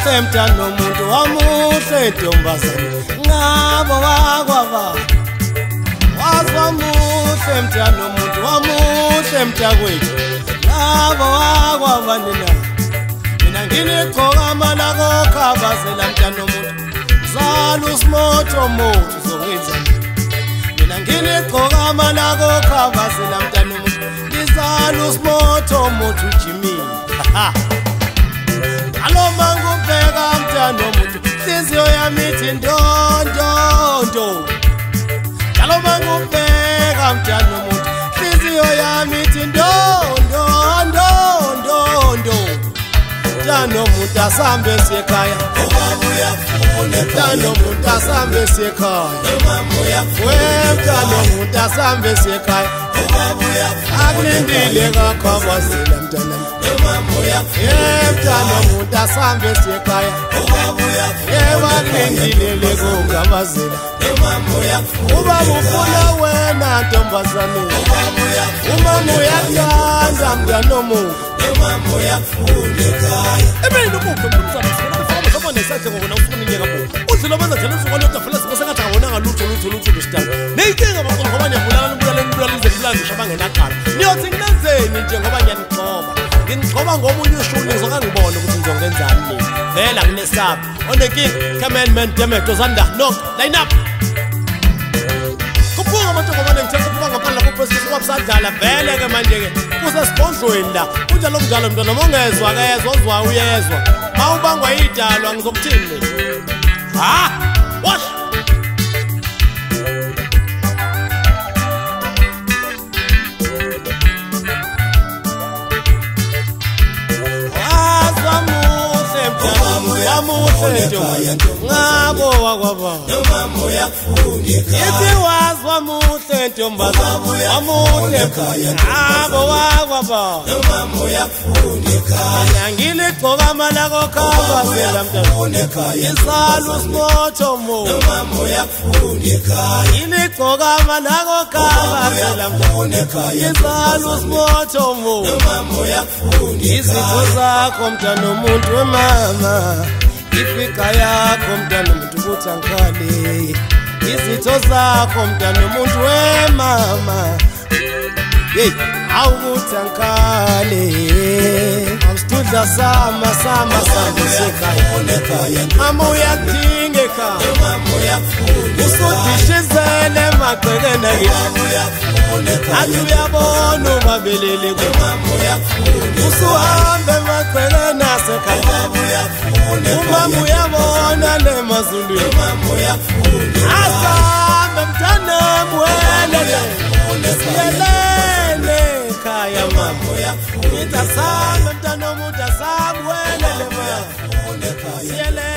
wamuhle mntana womuntu wamuhle ntombazane ngabo wakwaba wamuhle mntana womuntu wamuhle mntakwethu ngabo wakwaba mina ngiligqoka amalako khabazela mntana womuntu zala usimoto moto uzokwenza mina ngiligqoka amalako khabazela mntana womuntu ngizala usimoto moto ujimile alo mangubheka mntana womuntu inhliziyo yami ithi ndondondo alo mangubheka mntana womuntu inhliziyo yami ithi ndondondo mntana womuntu asambe sekhaya mntana womuntu asambe sekhaya mntana womuntu asambe sekhaya akulindile kakhwabazela mntana mntana womuntu asambe sekhaya akulindile kokhabazela ubaba ufuna wena ntombazane umama uyakuthanda mntana womuntu ebeni ukuphi mnumzana sifuna kufona nesakhe ngokona ufuna inyeka bo udlula benza njalo usukole utafela sibo sengathi akabonanga lutho besitanga neyinkinga baqola ngoba niyabulala ize shabangena qala niyothi nginenzeni nje ngoba ngiyanigcoba ngomunye ushuni ngizokangibona ukuthi ngizongenzani mina vela kunesapho oneking commandment demeto zanda knock line up kuphunga abantu ngoba ngithethe kuba ngaphandle lapho phezulu kwabusadlala vele ke manje ke kusesibondlweni la kunjalo kunjalo mntwana mongezwa kezwa uzwa uyezwa mawubangwa idalwa ngizokuthini wash ngabo wakwaba ithi wazwa muhle ntombazane wamuhle ngabo wakwaba ngiligqoka amalako khabazela mntana izala usimoto mo ngiligqoka amalako khabazela mntana izala usimoto mo izitho zakho mntana womuntu wemama ifika yakho mntana womuntu ukuthi angikale izitho zakho mntana womuntu wemama hey awukuthi angikale awusitudla sama sekhaya mama uyadinga ekhaya usudishizele emagcekeni athi uyabona ubabelele usuhambe emagcekeni asekhaya umama uyabona lemazulwini asambe mntanami welele ekhaya mama ngithi asambe mntana womuntu asambe welele mama